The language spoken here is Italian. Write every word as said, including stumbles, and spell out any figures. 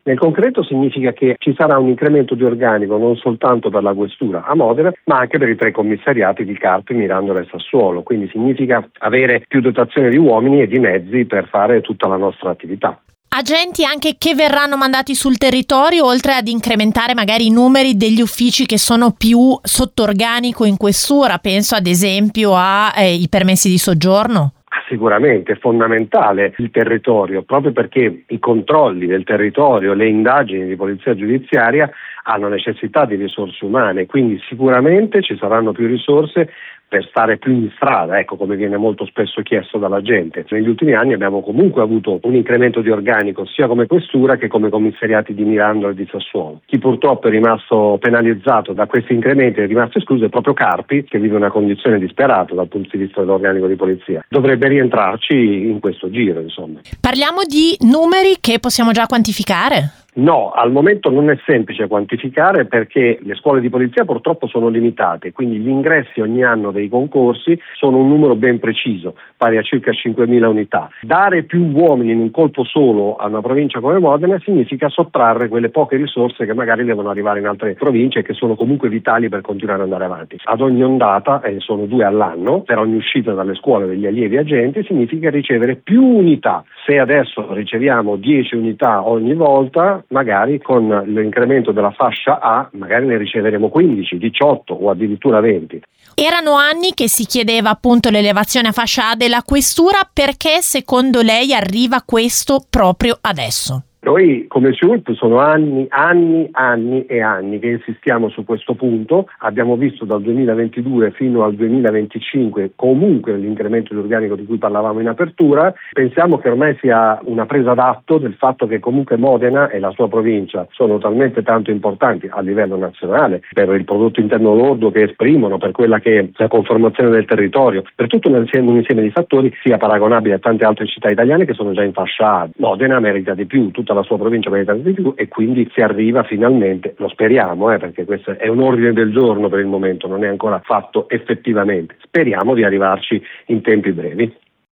Nel concreto significa che ci sarà un incremento di organico non soltanto per la questura a Modena, ma anche per i tre commissariati di Carpi, Mirandola e Sassuolo. Quindi significa avere più dotazione di uomini e di mezzi per fare tutta la nostra attività. Agenti anche che verranno mandati sul territorio, oltre ad incrementare magari i numeri degli uffici che sono più sotto organico in questura, penso ad esempio ai eh, permessi di soggiorno? Sicuramente è fondamentale il territorio, proprio perché i controlli del territorio, le indagini di polizia giudiziaria hanno necessità di risorse umane, quindi sicuramente ci saranno più risorse per stare più in strada, ecco, come viene molto spesso chiesto dalla gente. Negli ultimi anni abbiamo comunque avuto un incremento di organico sia come questura che come commissariati di Mirandola e di Sassuolo. Chi purtroppo è rimasto penalizzato da questi incrementi, è rimasto escluso, è proprio Carpi, che vive una condizione disperata dal punto di vista dell'organico di polizia. Dovrebbe rientrarci in questo giro, insomma. Parliamo di numeri che possiamo già quantificare? No, al momento non è semplice quantificare perché le scuole di polizia purtroppo sono limitate, quindi gli ingressi ogni anno dei concorsi sono un numero ben preciso, pari a circa cinquemila unità. Dare più uomini in un colpo solo a una provincia come Modena significa sottrarre quelle poche risorse che magari devono arrivare in altre province e che sono comunque vitali per continuare ad andare avanti. Ad ogni ondata, e eh, sono due all'anno, per ogni uscita dalle scuole degli allievi agenti significa ricevere più unità. Se adesso riceviamo dieci unità ogni volta, magari con l'incremento della fascia A magari ne riceveremo quindici, diciotto o addirittura venti. Erano anni che si chiedeva appunto l'elevazione a fascia A della questura, perché secondo lei arriva questo proprio adesso? Noi come S U L P sono anni, anni, anni e anni che insistiamo su questo punto. Abbiamo visto dal duemilaventidue fino al duemilaventicinque comunque l'incremento di organico di cui parlavamo in apertura. Pensiamo che ormai sia una presa d'atto del fatto che comunque Modena e la sua provincia sono talmente tanto importanti a livello nazionale per il prodotto interno lordo che esprimono, per quella che è la conformazione del territorio, per tutto un insieme, un insieme di fattori sia paragonabile a tante altre città italiane che sono già in fascia A. Modena merita di più, tutta la sua provincia merita di più e quindi si arriva finalmente, lo speriamo eh, perché questo è un ordine del giorno per il momento, non è ancora fatto effettivamente, speriamo di arrivarci in tempi brevi.